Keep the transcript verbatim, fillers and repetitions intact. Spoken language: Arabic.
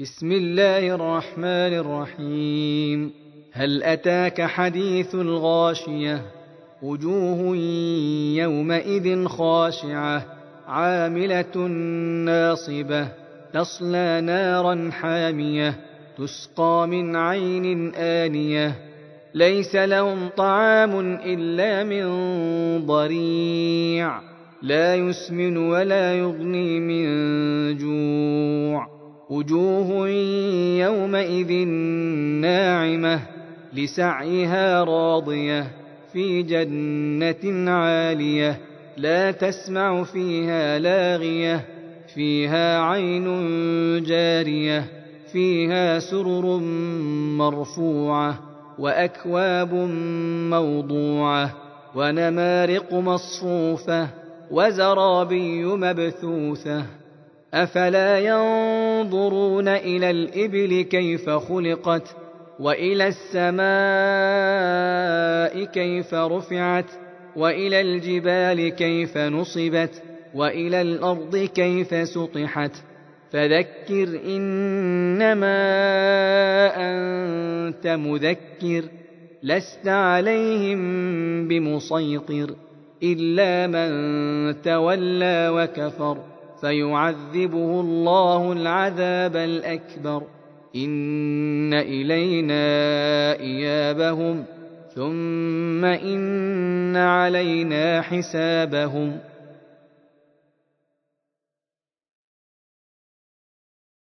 بسم الله الرحمن الرحيم. هل أتاك حديث الغاشية؟ وجوه يومئذ خاشعة عاملة ناصبة تصلى نارا حامية تسقى من عين آنية ليس لهم طعام إلا من ضريع لا يسمن ولا يغني من جوع. وجوه يومئذ ناعمة لسعيها راضية في جنة عالية لا تسمع فيها لاغية فيها عين جارية فيها سرر مرفوعة وأكواب موضوعة ونمارق مصفوفة وزرابي مبثوثة. أفلا ينظرون إلى الإبل كيف خلقت وإلى السماء كيف رفعت وإلى الجبال كيف نصبت وإلى الأرض كيف سطحت. فذكر إنما أنت مذكر لست عليهم بمسيطر إلا من تولى وكفر فيعذبه الله العذاب الأكبر. إن إلينا إيابهم ثم إن علينا حسابهم.